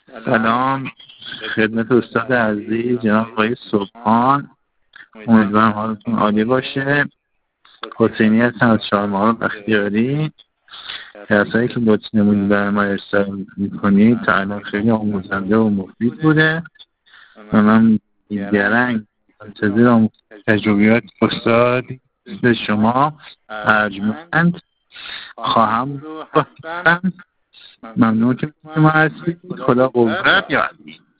سلام خدمت استاد عزیز جناب آقای صبحان. امیدوارم حالتون عالی باشه. حسینی هستم از چهارمحال بختیاری. درسایی که لطف نمودید برای ما ارسال میکنید تا الان خیلی آموزنده و مفید بوده و من بیدرنگ منتظر تجربیات استاد به شما ارجمند خواهم رو هستم. ممنون که ما هستید. خدا قوت یاد.